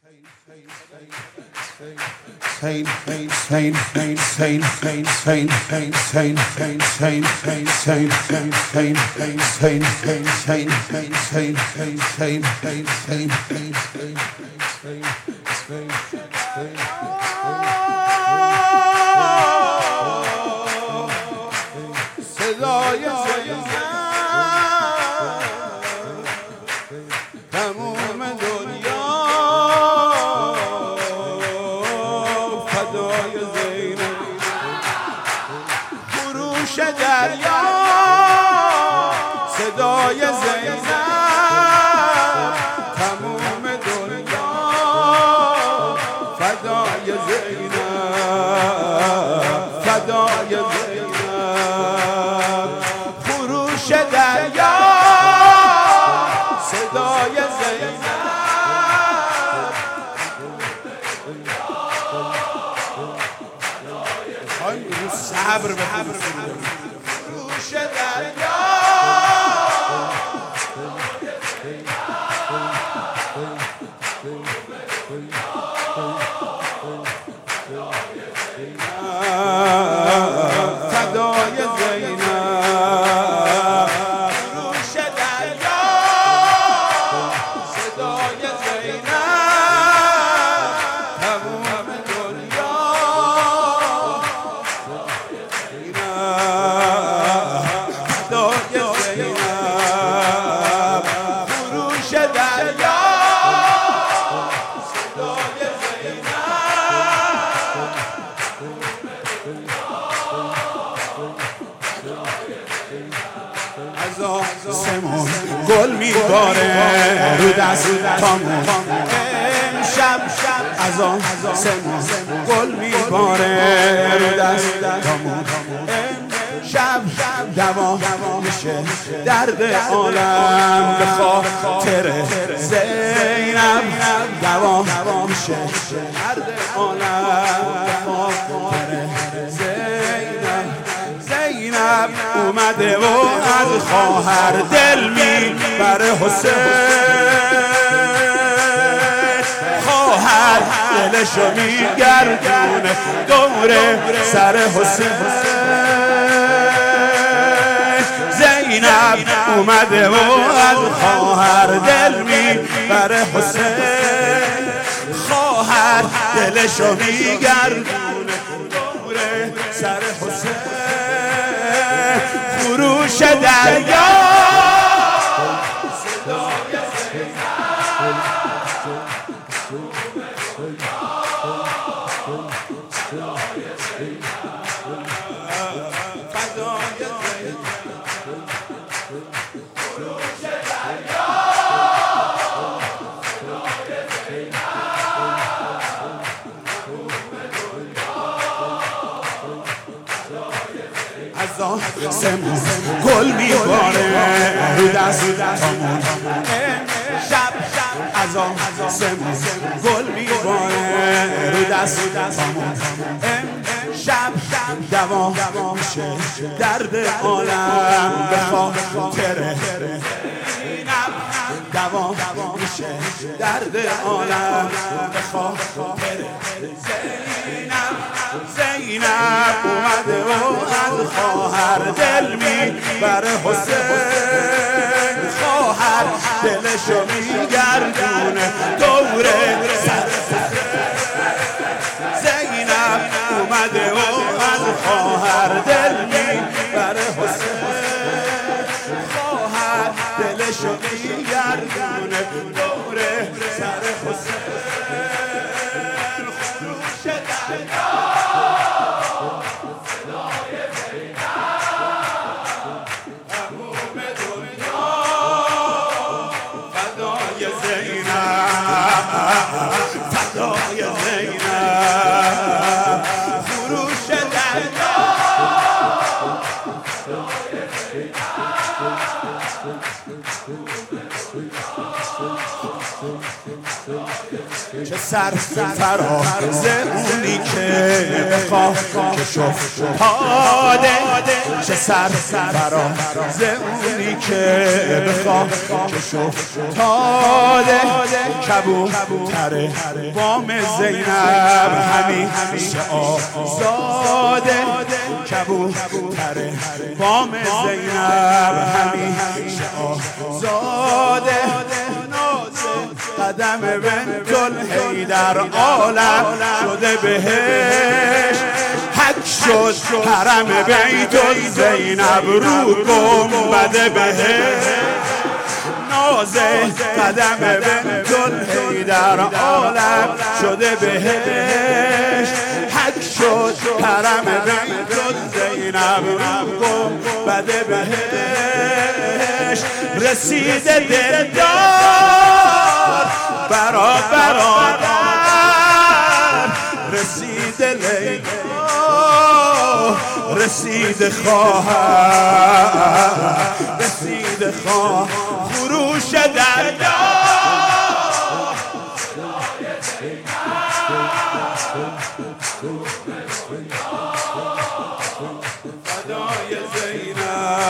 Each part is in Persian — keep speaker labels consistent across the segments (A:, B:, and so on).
A: دریا صدای زینب تموم دنیا فدای زینب فدای زینب خروش دریا صدای زینب صبر بکنید خروش دریا فدای زینب خروش دریا صدای زینب تمام دنیا سمون گل میباره رو دستامون امشب از آن سمون گل میباره رو دستامون امشب دوا میشه درد عالم به خاطر زینب دوا میشه درد عالم به خاطر زینب اومده و از خواهر دل میبره حسین خواهر دلشو میگردونه دور سر حسین زینب اومده و از خواهر دل میبره حسین خواهر دلشو میگردونه دور سر حسین خروش دریا صدای زینب فدای زینب خروش دریا از آن سمون گل میباره رو دستامون شب از آن سمون گل میباره رو دستامون شب دوا میشه درد عالم به خاطر زینب دوا میشه درد عالم به خاطر زینب اومده و از خواهر دل میبره حسین خواهر دلشو میگردونه دور سر زینب اومده و از خواهر دل میبره حسین خواهر دلشو میگردونه دور سر حسین خروش دریا فدای زینب خروش دریا چه سر فراز اونی که بخواه که شفتاده چه سر فراز اونی که بخواه که شفتاده کبوتر بام زینب همیشه آزاده کبوتر بام زینب همیشه آزاده قدم بنت الحیدر عالم شده بهش حک شد حرم بیت زینب رو گنبد بهش نازه قدم بنت الحیدر عالم شده بهش حک شد حرم بیت زینب رو گنبد بهش رسیده دلدار برادر رسیده لیلا رسیده خواهر رسیده خواهر خروش دریا فدای زینب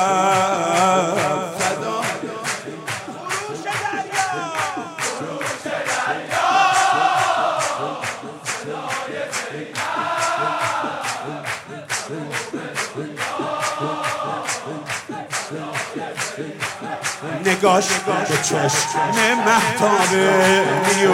A: نگاش به چشم مهتاب نیو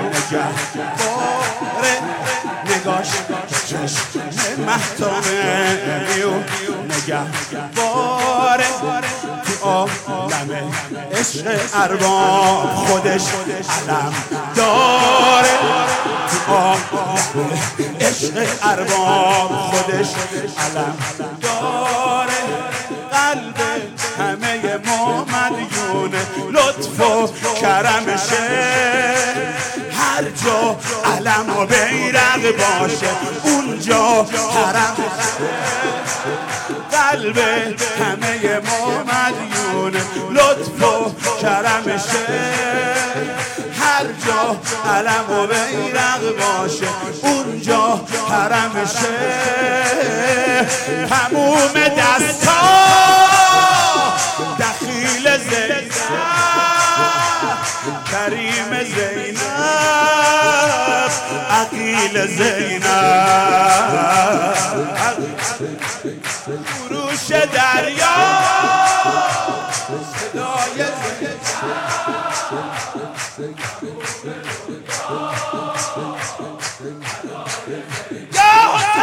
A: نگهباره نگاش به چشم مهتاب نیو نگهباره تو عالم عشق ارباب خودش علم داره تو عالم عشق ارباب خودش علم داره قلب همه مدیون لطف و کرمشه هر جا علم و بیرق باشه اونجا حرمشه قلب همه مدیون لطف و کرمشه هر جا علم و بیرق باشه اونجا حرمشه تموم دستا دخیل زینب کریم زینب عقیل زینب فروش دریا صدای یا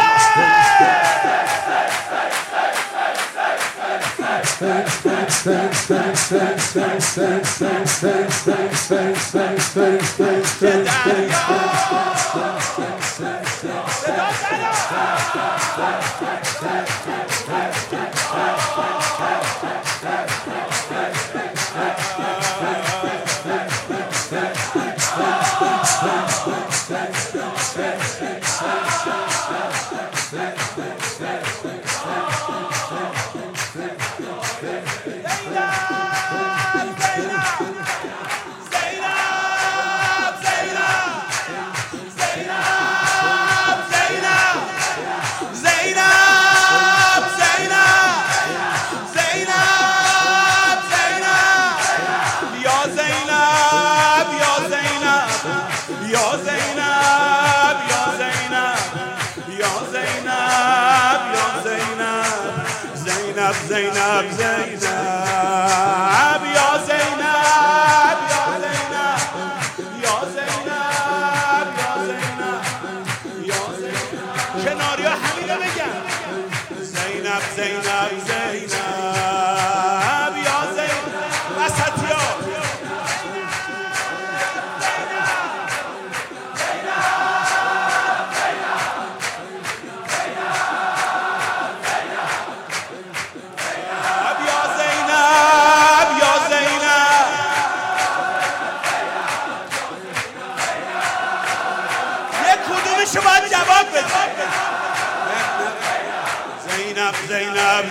A: زینب زینب یا زینب یا زینب یا زینب یا زینب یا زینب کناریا همینو بگن زینب زینب زینب یا زینب وسطیا شما جواب بده زینب زینب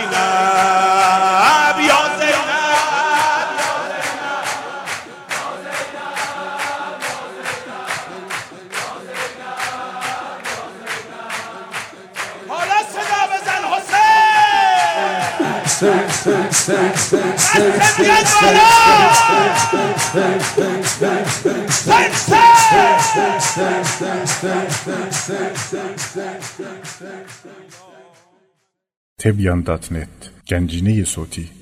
A: زینب یا زینب
B: Tebyan.net Gənciniyi Soti